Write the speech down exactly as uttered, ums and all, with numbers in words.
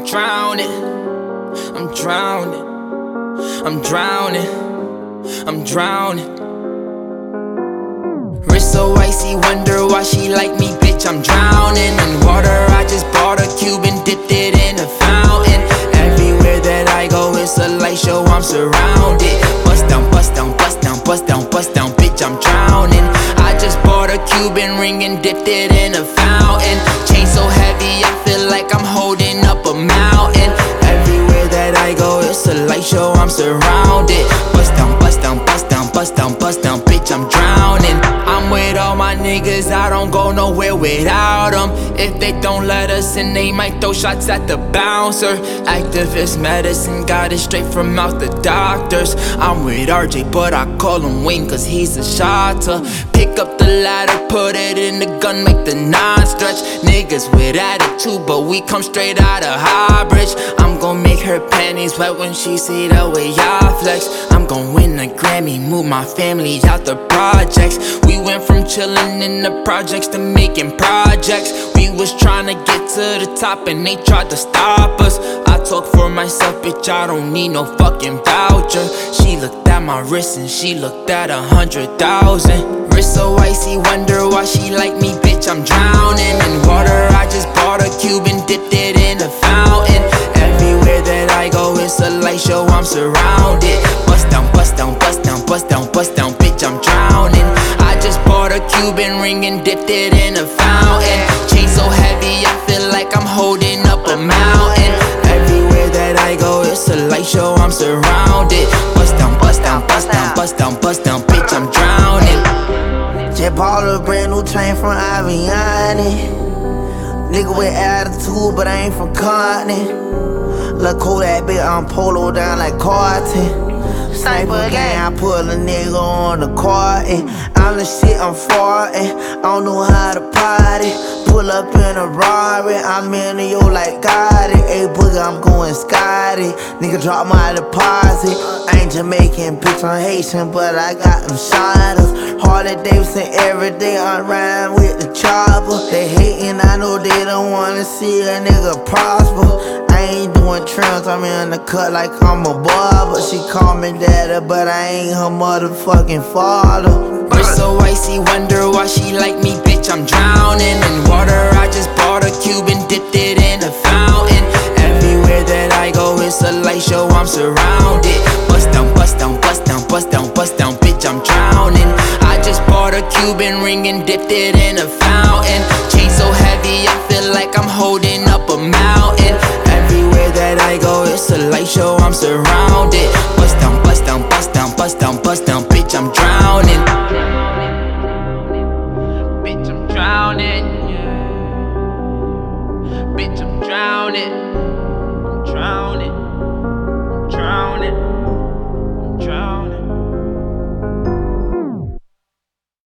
I'm drowning, I'm drowning, I'm drowning, I'm drowning. Wrist so icy, wonder why she like me, bitch, I'm drowning in water. I just bought a cube and dipped it in a fountain. Everywhere that I go, it's a light show, I'm surrounded. Bust down, bust down, bust down, bust down, bust down, bitch, I'm drowning. I just bought a Cuban ring and dipped it in a fountain. Chain so heavy, I feel like I'm holding up a mountain. Everywhere that I go, it's a light show, I'm surrounded. Bust down, bust down, bust down, bust down, bust down, bitch, I'm drowning. I'm with all my niggas, I don't go nowhere without them. If they don't let us in, they might throw shots at the bouncer. Activist medicine, got it straight from out the doctors. I'm with R J, but I call him Wayne cause he's a shotter. Pick up the ladder, put it in the gun, make the nine stretch. Niggas with attitude, but we come straight out of Highbridge. I'm gon' make her panties wet when she see the way I flex. I'm gon' win a Grammy, move my family out the projects. We went from chillin' in the projects to making projects. We was tryna get to the top and they tried to stop us. I talk for myself, bitch, I don't need no fucking voucher. She looked at my wrist and she looked at a hundred thousand. Wrist so icy, wonder why she like me, bitch, I'm drowning in water. I just bought a cube and dipped it in a fountain. Everywhere that I go, it's a light show, I'm surrounded. Bust down, bust down, bust down, bust down, bust down, bitch, I'm drowning. I just bought a Cuban ring and dipped it in a fountain. Chain so heavy, I feel like I'm holding up a mountain. Everywhere that I go, it's a light show, I'm surrounded. Bust down, bust down, bust down, bust down, bust down, bitch, I'm drowning. Just bought a brand new chain from Aviani. Nigga with attitude, but I ain't from Compton. Look cool that bitch, I'm polo down like Carton. Sniper gang, I put a nigga on the carton. I'm the shit, I'm farting. I don't know how to party. Pull up in a Rari, I'm in the yo like Gotti. Hey boogie, I'm going Scotty. Nigga drop my deposit. I ain't Jamaican, bitch, I'm Haitian, but I got them shiners. Harley Davidson every day, I rhyme with the chopper. They hating, I know they don't wanna see a nigga prosper. I ain't doing trims, I'm in the cut like I'm a barber. She call me daddy, but I ain't her motherfucking father. Wrist so icy, wonder why she like me, bitch, I'm drowning in water. I just bought a cube and dipped it in a fountain. Everywhere that I go, it's a light show, I'm surrounded. Bust down, bust down, bust down, bust down, bust down, bitch, I'm drowning. I just bought a Cuban ring and dipped it in a fountain. Chain so heavy, I feel like I'm holding up a mountain. Everywhere that I go, it's a light show, I'm surrounded.